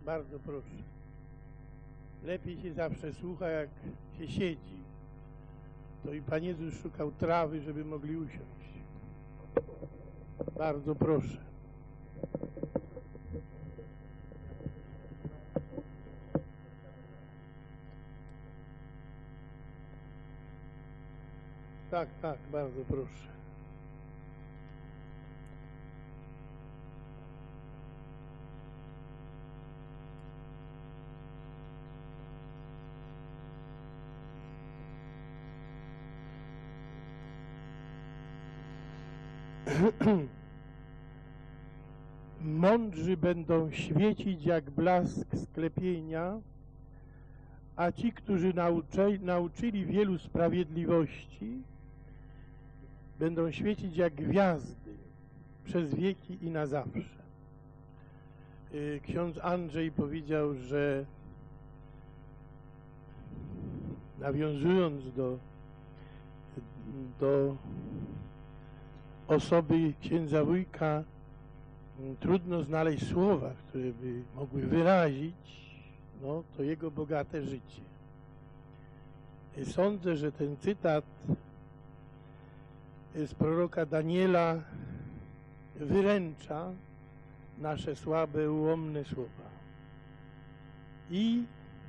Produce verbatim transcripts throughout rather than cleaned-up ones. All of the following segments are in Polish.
bardzo proszę. Lepiej się zawsze słucha, jak się siedzi. To i Pan Jezus szukał trawy, żeby mogli usiąść. Bardzo proszę. Tak, tak, bardzo proszę. Mądrzy będą świecić jak blask sklepienia, a ci, którzy nauczy, nauczyli wielu sprawiedliwości, będą świecić jak gwiazdy przez wieki i na zawsze. Ksiądz Andrzej powiedział, że nawiązując do, do osoby księdza wujka, trudno znaleźć słowa, które by mogły wyrazić no, to jego bogate życie. Sądzę, że ten cytat z proroka Daniela wyręcza nasze słabe, ułomne słowa i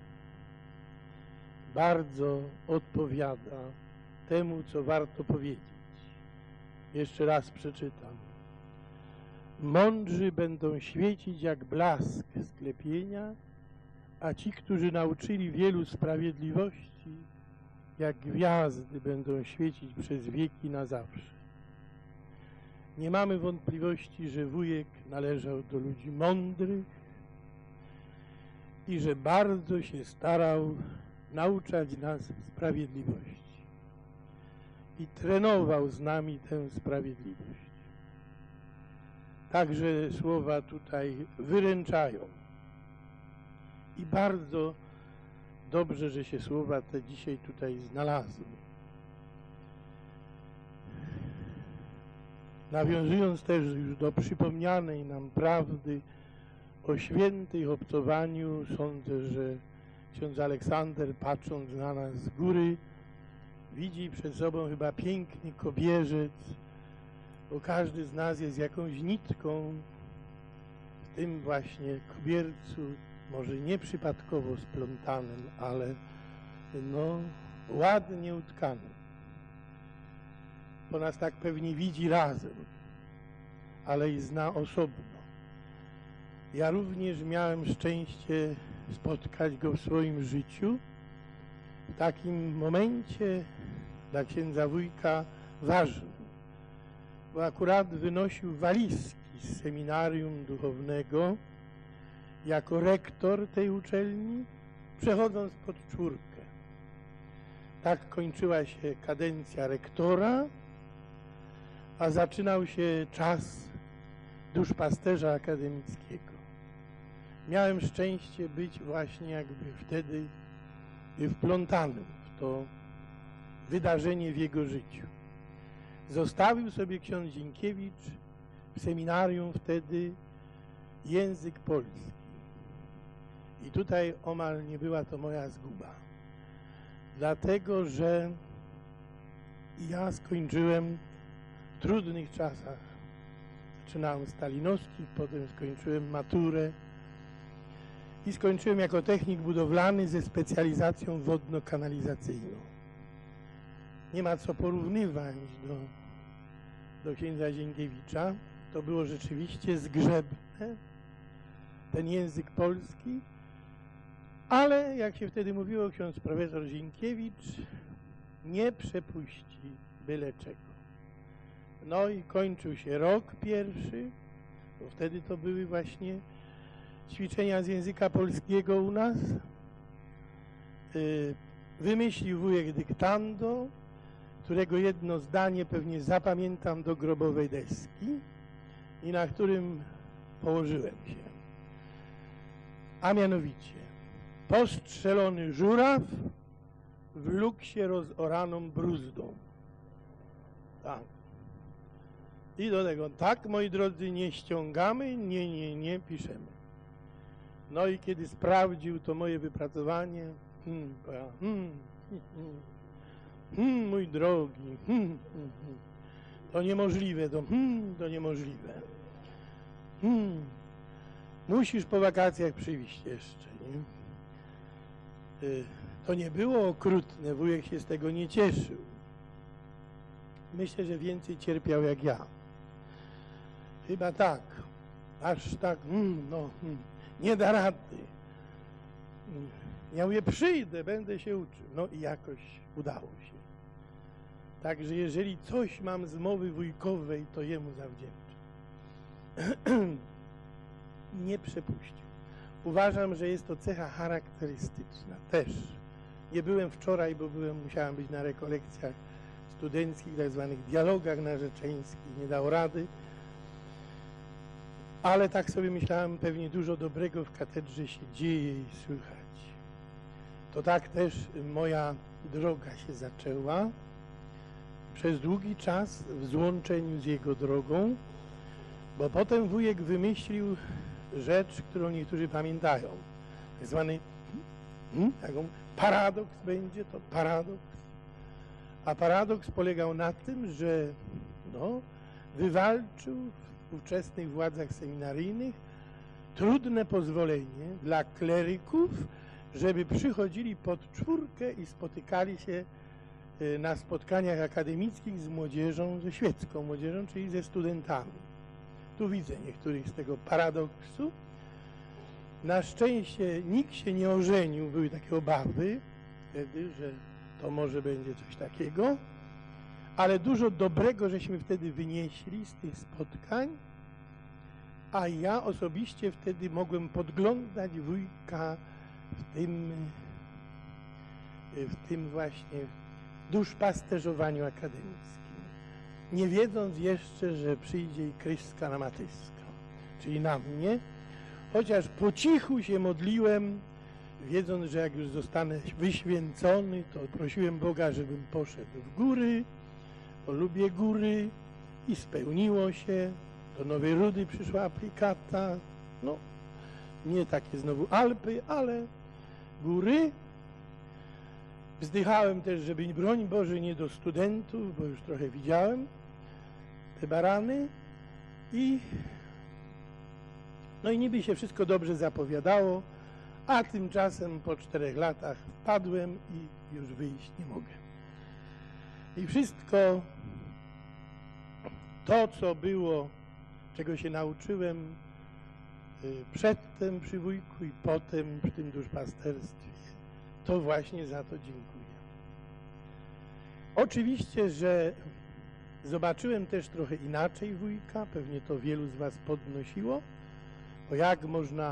bardzo odpowiada temu, co warto powiedzieć. Jeszcze raz przeczytam. Mądrzy będą świecić jak blask sklepienia, a ci, którzy nauczyli wielu sprawiedliwości, jak gwiazdy będą świecić przez wieki na zawsze. Nie mamy wątpliwości, że wujek należał do ludzi mądrych i że bardzo się starał nauczać nas sprawiedliwości. I trenował z nami tę sprawiedliwość. Także słowa tutaj wyręczają. I bardzo dobrze, że się słowa te dzisiaj tutaj znalazły. Nawiązując też już do przypomnianej nam prawdy o świętych obcowaniu, sądzę, że ksiądz Aleksander, patrząc na nas z góry, widzi przed sobą chyba piękny kobierzec, bo każdy z nas jest jakąś nitką w tym właśnie kobiercu, może nie przypadkowo splątanym, ale no ładnie utkanym. Bo nas tak pewnie widzi razem, ale i zna osobno. Ja również miałem szczęście spotkać go w swoim życiu w takim momencie dla księdza wujka ważnym, bo akurat wynosił walizki z seminarium duchownego jako rektor tej uczelni, przechodząc pod czwórkę. Tak kończyła się kadencja rektora, a zaczynał się czas duszpasterza akademickiego. Miałem szczęście być właśnie jakby wtedy wplątanym w to wydarzenie w jego życiu. Zostawił sobie ksiądz Zienkiewicz w seminarium wtedy język polski. I tutaj omal nie była to moja zguba. Dlatego, że ja skończyłem w trudnych czasach. Zaczynałem stalinowskich, potem skończyłem maturę i skończyłem jako technik budowlany ze specjalizacją wodno-kanalizacyjną. Nie ma co porównywać do, do księdza Zienkiewicza. To było rzeczywiście zgrzebne, ten język polski, ale jak się wtedy mówiło, ksiądz profesor Zienkiewicz nie przepuści byle czego. No i kończył się rok pierwszy, bo wtedy to były właśnie ćwiczenia z języka polskiego u nas. Wymyślił wujek dyktando, którego jedno zdanie pewnie zapamiętam do grobowej deski i na którym położyłem się. A mianowicie, postrzelony żuraw wlókł się rozoraną bruzdą. Tak. I do tego, tak, moi drodzy, nie ściągamy, nie, nie, nie piszemy. No i kiedy sprawdził to moje wypracowanie, hmm, hmm, hmm, hmm, hmm, mój drogi, hmm, hmm, hmm, to niemożliwe, to, hmm, to niemożliwe. Hmm, musisz po wakacjach przyjść jeszcze, nie? Y, to nie było okrutne, wujek się z tego nie cieszył. Myślę, że więcej cierpiał jak ja. Chyba tak, aż tak, hmm, no, hmm, nie da rady. Ja mówię, przyjdę, będę się uczył. No i jakoś udało się. Także jeżeli coś mam z mowy wujkowej, to jemu zawdzięczę. Nie przepuścił. Uważam, że jest to cecha charakterystyczna też. Nie byłem wczoraj, bo byłem, musiałem być na rekolekcjach studenckich, tak zwanych dialogach narzeczeńskich, nie dało rady. Ale tak sobie myślałem, pewnie dużo dobrego w katedrze się dzieje i słychać. To tak też moja droga się zaczęła. Przez długi czas w złączeniu z jego drogą, bo potem wujek wymyślił rzecz, którą niektórzy pamiętają. Tak zwany hmm, taką paradoks będzie, to paradoks. A paradoks polegał na tym, że no, wywalczył w ówczesnych władzach seminaryjnych trudne pozwolenie dla kleryków, żeby przychodzili pod czwórkę i spotykali się na spotkaniach akademickich z młodzieżą, ze świecką młodzieżą, czyli ze studentami. Tu widzę niektórych z tego paradoksu. Na szczęście nikt się nie ożenił, były takie obawy wtedy, że to może będzie coś takiego, ale dużo dobrego żeśmy wtedy wynieśli z tych spotkań, a ja osobiście wtedy mogłem podglądać wujka w tym, w tym właśnie duszpasterzowaniu akademickim, nie wiedząc jeszcze, że przyjdzie i Kryska na Matyska, czyli na mnie, chociaż po cichu się modliłem, wiedząc, że jak już zostanę wyświęcony, to prosiłem Boga, żebym poszedł w góry, bo lubię góry i spełniło się. Do Nowej Rudy przyszła aplikata, no nie takie znowu Alpy, ale góry. Wzdychałem też, żeby broń Boże nie do studentów, bo już trochę widziałem te barany i no i niby się wszystko dobrze zapowiadało, a tymczasem po czterech latach wpadłem i już wyjść nie mogę. I wszystko to, co było, czego się nauczyłem przedtem przy wujku i potem przy tym duszpasterstwie, to właśnie za to dziękuję. Oczywiście, że zobaczyłem też trochę inaczej wujka, pewnie to wielu z was podnosiło, bo jak można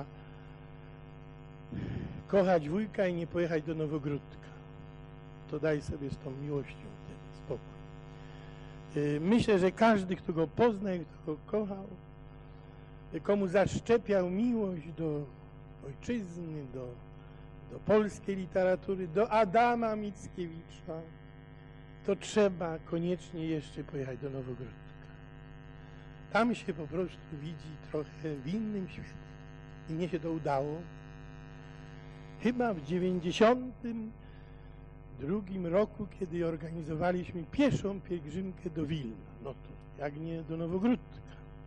kochać wujka i nie pojechać do Nowogródka. To daj sobie z tą miłością ten spokój. Myślę, że każdy, kto go poznał i kto go kochał, komu zaszczepiał miłość do ojczyzny, do, do polskiej literatury, do Adama Mickiewicza, to trzeba koniecznie jeszcze pojechać do Nowogródka. Tam się po prostu widzi trochę w innym świecie. I mnie się to udało. Chyba w dziewięćdziesiątym drugim roku, kiedy organizowaliśmy pieszą pielgrzymkę do Wilna. No to jak nie do Nowogródka.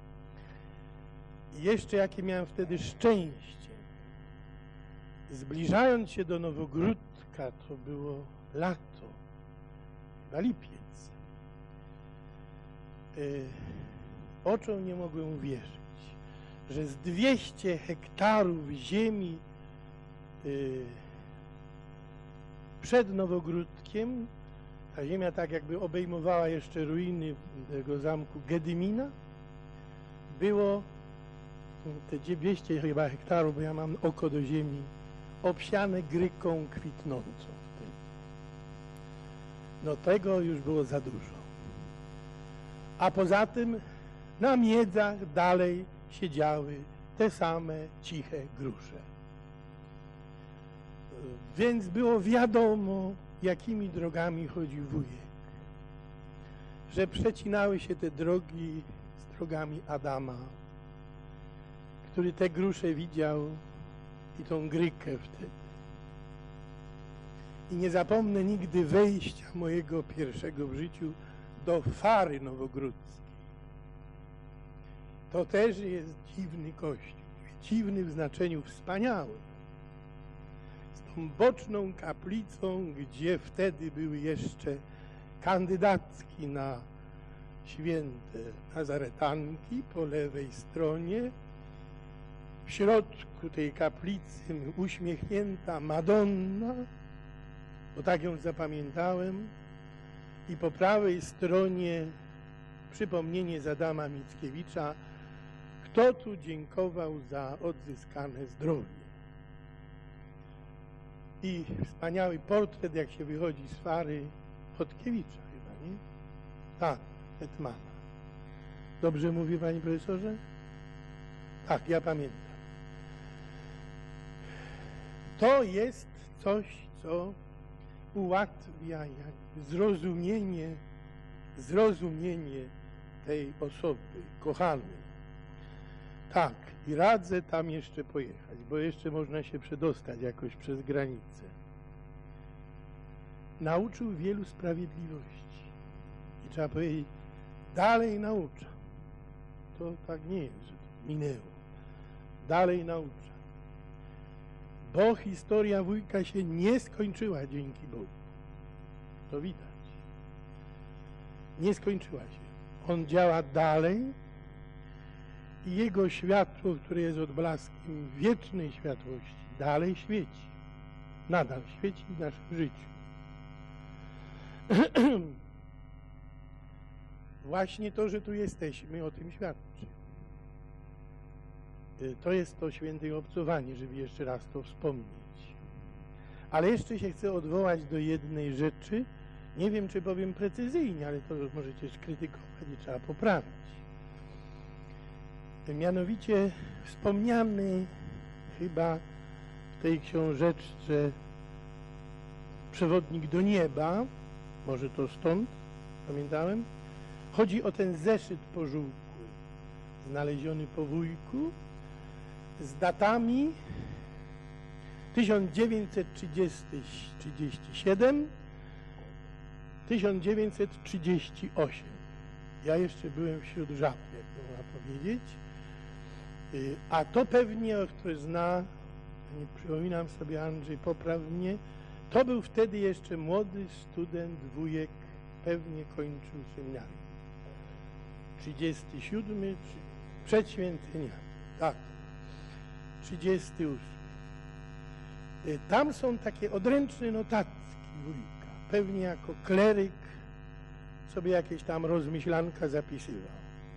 I jeszcze jakie miałem wtedy szczęście. Zbliżając się do Nowogródka, to było lato, chyba lipiec. Yy, oczom nie mogłem uwierzyć, że z dwieście hektarów ziemi yy, przed Nowogródkiem, ta ziemia tak jakby obejmowała jeszcze ruiny tego zamku Gedymina, było te dwieście chyba hektarów, bo ja mam oko do ziemi, obsiane gryką kwitnącą. No tego już było za dużo. A poza tym na miedzach dalej siedziały te same ciche grusze. Więc było wiadomo, jakimi drogami chodził wujek. Że przecinały się te drogi z drogami Adama, który te grusze widział i tą Grykę wtedy. I nie zapomnę nigdy wejścia mojego pierwszego w życiu do Fary Nowogródzkiej. To też jest dziwny kościół. Dziwny w znaczeniu wspaniały. Z tą boczną kaplicą, gdzie wtedy były jeszcze kandydatki na święte nazaretanki po lewej stronie. W środku tej kaplicy uśmiechnięta Madonna, bo tak ją zapamiętałem, i po prawej stronie przypomnienie z Adama Mickiewicza, kto tu dziękował za odzyskane zdrowie. I wspaniały portret, jak się wychodzi z Fary, Chodkiewicza chyba, nie? Tak, hetmana. Dobrze mówi, panie profesorze? Tak, ja pamiętam. To jest coś, co ułatwia jakby zrozumienie, zrozumienie tej osoby kochanej. Tak, i radzę tam jeszcze pojechać, bo jeszcze można się przedostać jakoś przez granicę. Nauczył wielu sprawiedliwości. I trzeba powiedzieć, dalej naucza. To tak nie jest, że to minęło. Dalej naucza. Bo historia wujka się nie skończyła, dzięki Bogu. To widać. Nie skończyła się. On działa dalej i jego światło, które jest odblaskiem wiecznej światłości, dalej świeci. Nadal świeci w naszym życiu. Właśnie to, że tu jesteśmy, o tym świadczy. To jest to święte obcowanie, żeby jeszcze raz to wspomnieć. Ale jeszcze się chcę odwołać do jednej rzeczy. Nie wiem, czy powiem precyzyjnie, ale to możecie skrytykować i trzeba poprawić. Mianowicie wspomniany chyba w tej książeczce Przewodnik do nieba, może to stąd, pamiętałem, chodzi o ten zeszyt pożółkły, znaleziony po wujku, z datami tysiąc dziewięćset trzydziesty siedem tysiąc dziewięćset trzydzieści osiem. Ja jeszcze byłem wśród żab, jak to można powiedzieć. A to pewnie, ktoś zna, nie przypominam sobie, Andrzej, popraw mnie, to był wtedy jeszcze młody student, wujek, pewnie kończył seminarium. trzydziesty siódmy, przed święceniami, tak, trzydziesty ósmy. Tam są takie odręczne notatki wujka. Pewnie jako kleryk sobie jakieś tam rozmyślanka zapisywał.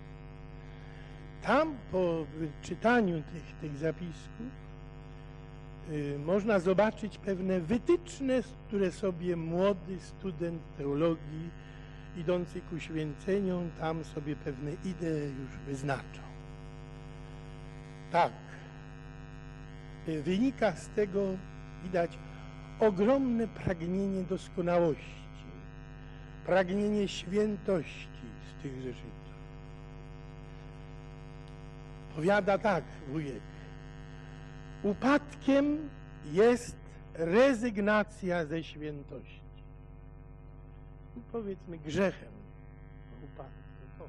Tam po czytaniu tych, tych zapisków y, można zobaczyć pewne wytyczne, które sobie młody student teologii idący ku święceniom tam sobie pewne idee już wyznaczał. Tak. Y, wynika z tego, widać, ogromne pragnienie doskonałości, pragnienie świętości z tych zeszytów. Powiada tak wujek, upadkiem jest rezygnacja ze świętości. I powiedzmy grzechem upadkiem. To.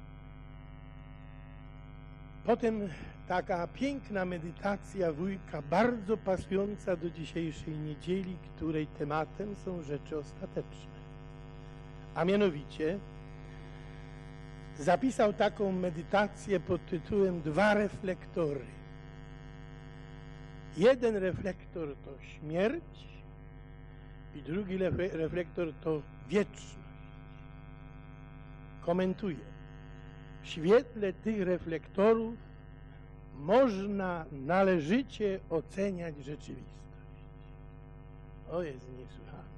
Potem taka piękna medytacja wujka, bardzo pasująca do dzisiejszej niedzieli, której tematem są rzeczy ostateczne. A mianowicie zapisał taką medytację pod tytułem Dwa reflektory. Jeden reflektor to śmierć i drugi reflektor to wieczność. Komentuje. W świetle tych reflektorów można należycie oceniać rzeczywistość. To jest niesłychane.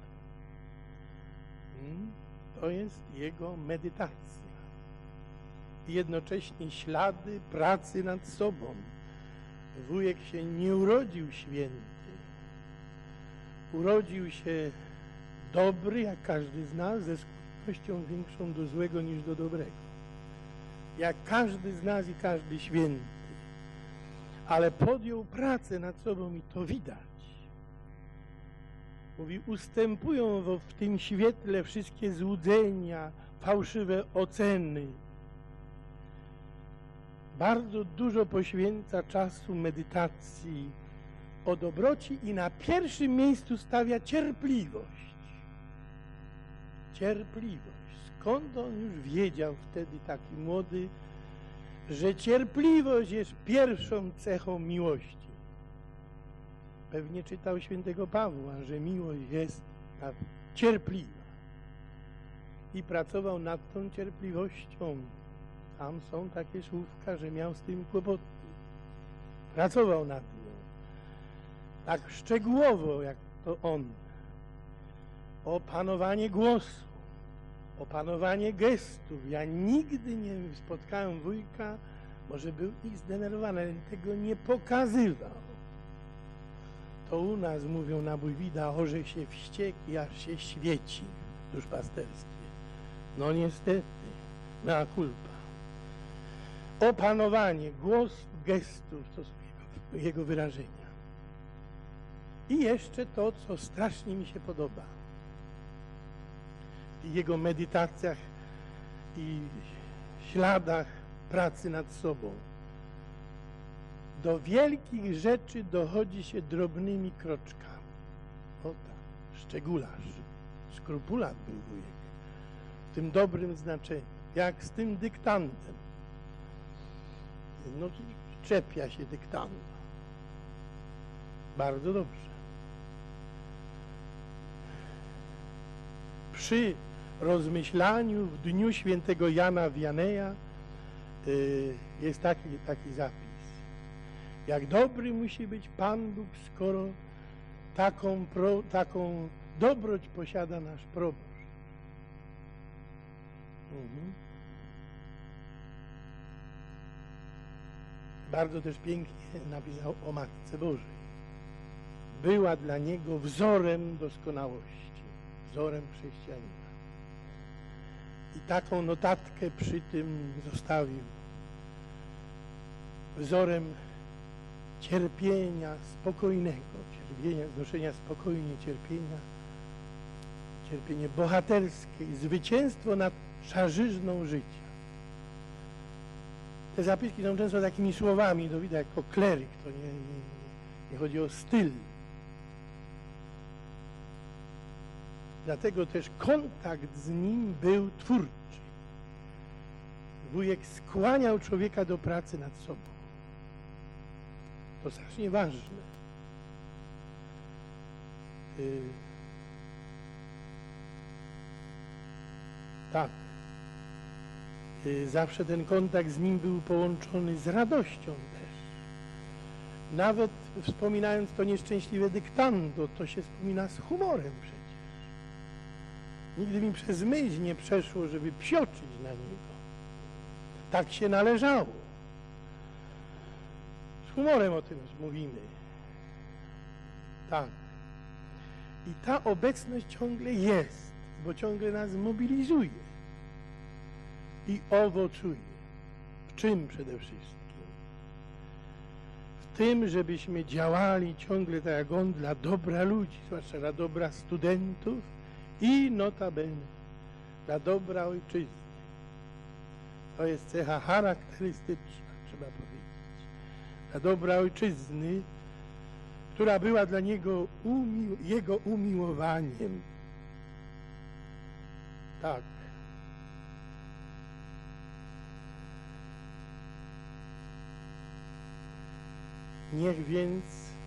To jest jego medytacja. I jednocześnie ślady pracy nad sobą. Wujek się nie urodził święty. Urodził się dobry, jak każdy z nas, ze skłonnością większą do złego niż do dobrego. Jak każdy z nas i każdy święty. ale podjął pracę nad sobą i to widać. Mówi, ustępują w, w tym świetle wszystkie złudzenia, fałszywe oceny. Bardzo dużo poświęca czasu medytacji o dobroci i na pierwszym miejscu stawia cierpliwość. Cierpliwość. Skąd on już wiedział wtedy, taki młody, że cierpliwość jest pierwszą cechą miłości? Pewnie czytał świętego Pawła, że miłość jest cierpliwa. I pracował nad tą cierpliwością. Tam są takie słówka, że miał z tym kłopoty. Pracował nad nią. Tak szczegółowo, jak to on. Opanowanie głosu, opanowanie gestów. Ja nigdy nie spotkałem wujka, może był ich zdenerwowany, ale tego nie pokazywał. To u nas mówią na Bójwida, orze się wściekł, aż się świeci duszpasterskie. No niestety, mea culpa. Opanowanie głosu, gestów, to są jego, jego wyrażenia. I jeszcze to, co strasznie mi się podoba. W jego medytacjach i śladach pracy nad sobą. Do wielkich rzeczy dochodzi się drobnymi kroczkami. O tak, szczególarz, skrupulat był wujek. W tym dobrym znaczeniu. Jak z tym dyktantem. No czepia się dyktanta. Bardzo dobrze. Przy rozmyślaniu w dniu świętego Jana Wianeja y, jest taki, taki zapis. Jak dobry musi być Pan Bóg, skoro taką, pro, taką dobroć posiada nasz proboszcz. Mhm. Bardzo też pięknie napisał o Matce Bożej. Była dla niego wzorem doskonałości, wzorem chrześcijanina. I taką notatkę przy tym zostawił. Wzorem cierpienia spokojnego, cierpienia, znoszenia spokojnie cierpienia, cierpienie bohaterskie, zwycięstwo nad szarzyzną życia. Te zapiski są często takimi słowami, to widać jako kleryk, to nie, nie, nie chodzi o styl. Dlatego też kontakt z nim był twórczy. Wujek skłaniał człowieka do pracy nad sobą. To strasznie ważne. Yy, tak. Yy, zawsze ten kontakt z nim był połączony z radością też. Nawet wspominając to nieszczęśliwe dyktando, to się wspomina z humorem przecież. Nigdy mi przez myśl nie przeszło, żeby psioczyć na niego. Tak się należało. Z humorem o tym mówimy. Tak. I ta obecność ciągle jest, bo ciągle nas mobilizuje i owocuje. W czym przede wszystkim? W tym, żebyśmy działali ciągle tak jak on dla dobra ludzi, zwłaszcza dla dobra studentów i notabene dla dobra ojczyzny. To jest cecha charakterystyczna, trzeba powiedzieć. Dla dobra ojczyzny, która była dla niego umi jego umiłowaniem. Tak. Niech więc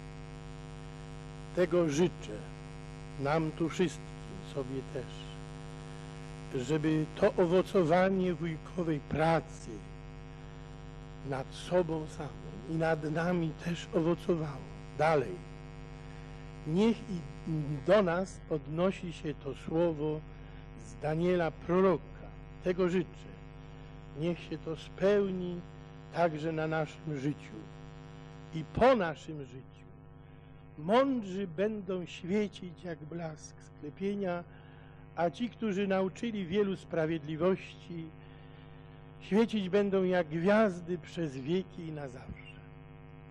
tego życzę nam tu wszystkim, sobie też, żeby to owocowanie wujkowej pracy nad sobą samą i nad nami też owocowało. Dalej. Niech i do nas odnosi się to słowo z Daniela proroka. Tego życzę. Niech się to spełni także na naszym życiu i po naszym życiu. Mądrzy będą świecić jak blask sklepienia, a ci, którzy nauczyli wielu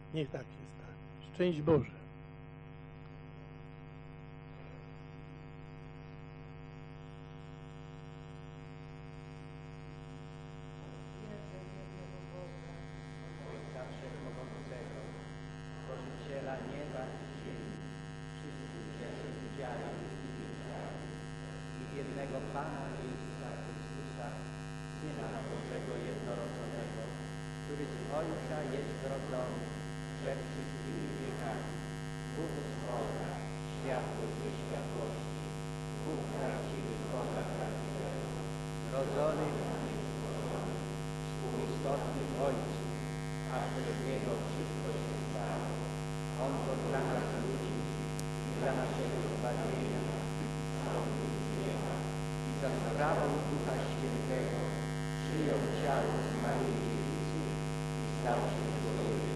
Niech tak się stanie. Szczęść Boże. Ojca Wszechmogącego, Stworzyciela nieba i ziemi, wszystkich rzeczy widzialnych i niewidzialnych, i jednego Pana Jezusa Chrystusa, Syna Bożego jednorodzonego, który z Ojca jest rodzony przed wszystkimi wiekami, Bóg z Boga, światło ze światłości, Bóg prawdziwy z Boga prawdziwego, rodzony współistotny w Ojcu, a przez Niego wszystko się stało. On to dla nas ludzi i dla naszego zbawienia zstąpił z nieba i za sprawą Ducha Świętego przyjął ciało z Maryi Dziewicy i stał się człowiekiem.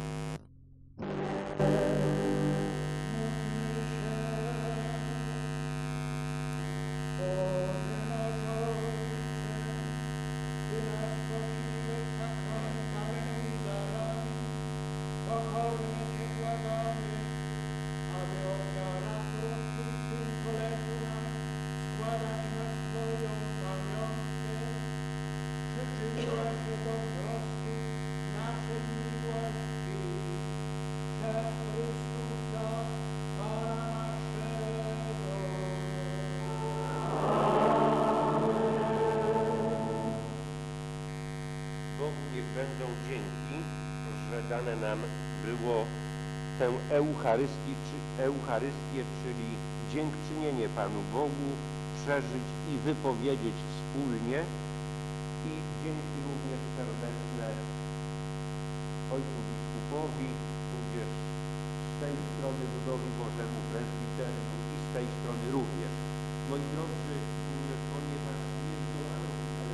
Będą dzięki, że dane nam było tę Eucharystię, czy Eucharystię, czyli dziękczynienie Panu Bogu, przeżyć i wypowiedzieć wspólnie. I dzięki również serdeczne Ojcu Biskupowi, tudzież z tej strony ludowi Bożemu prezbiteru i z tej strony również. Moi drodzy, ponieważ nie zdołano ale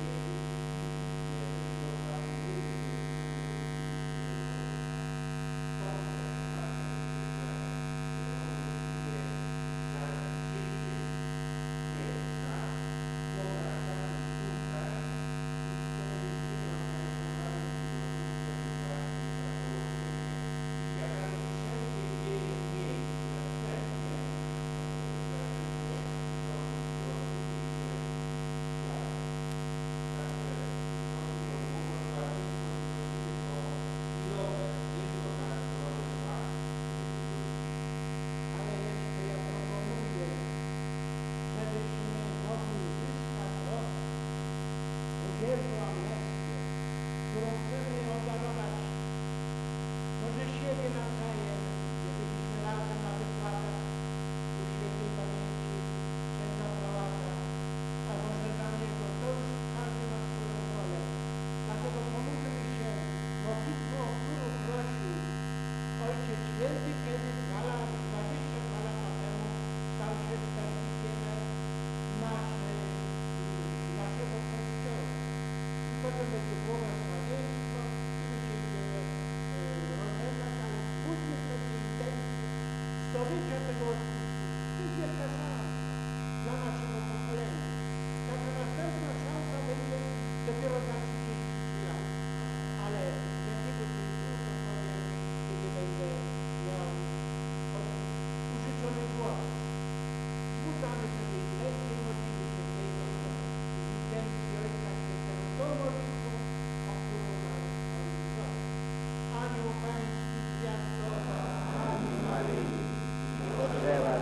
zdobycia tego jest kazane dla naszego pokolenia. Taka następna szansa będzie dopiero za trzydzieści lat. Ale z jakiegoś tytułu to powiem, kiedy będę miał użyczony głos. Zbudzamy sobie lepiej modlimy się tej intencji Ojca Świętego do modlitwą, o którą nam powiedział. Anioł Pański zwiastowała. Odlewa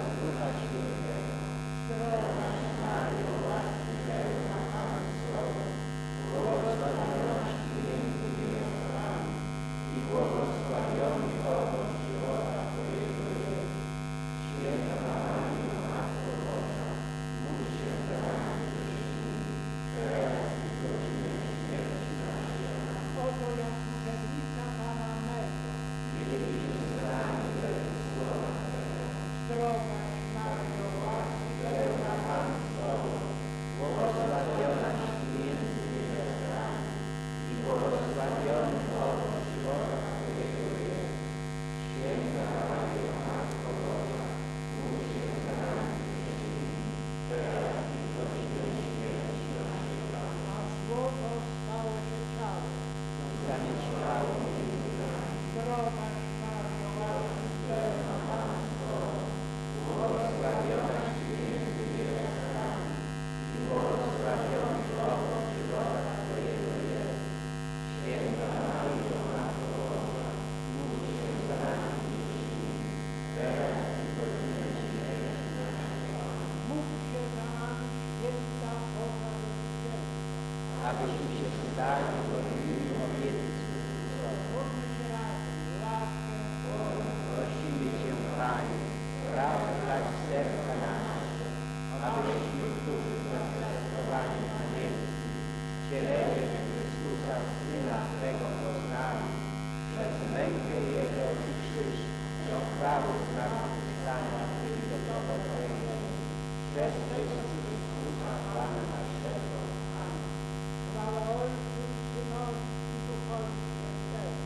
dali go imieniu obietnicy Chrystusowi. Módlmy się razem, łaskę, Prosimy Cię, Panie, prawo dać serca nasze, abyśmy którzy zainteresowani anielskim wcieleniem Chrystusa, Syna swego poznali, przez mękę Jego i krzyż, do chwały zmartwychwstania i do powodzenia. Przez Chrystusa, Pana naszego. Amen. chwała Ojcu i Synowi i Duchowi Świętemu.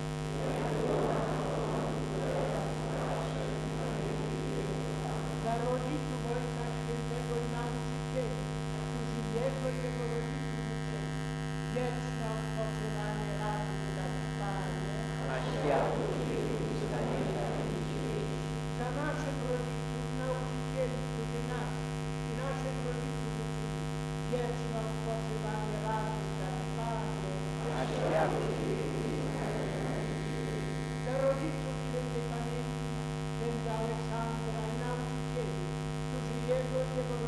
Dla rodziców Ojca Świętego i nauczycieli, którzy Jego i Jego rodziców uczyli, wieczne odpoczywanie razem na trwanie. A światło Ciebie stanienia Za naszych rodziców, nauczycieli, którzy nas i naszych rodziców uczyli, wieczne odpoczywanie razem na trwanie. a światło Za rodziców świętej pamięci księdza Aleksandra i nauczycieli, którzy Jego i Jego